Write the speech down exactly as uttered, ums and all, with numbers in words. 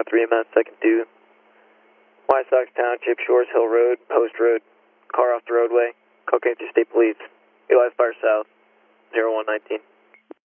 three M S, second two. Wysox Township, Shores Hill Road, Post Road, car off the roadway, Cocaine State Police, Eli Fire South, zero one nineteen.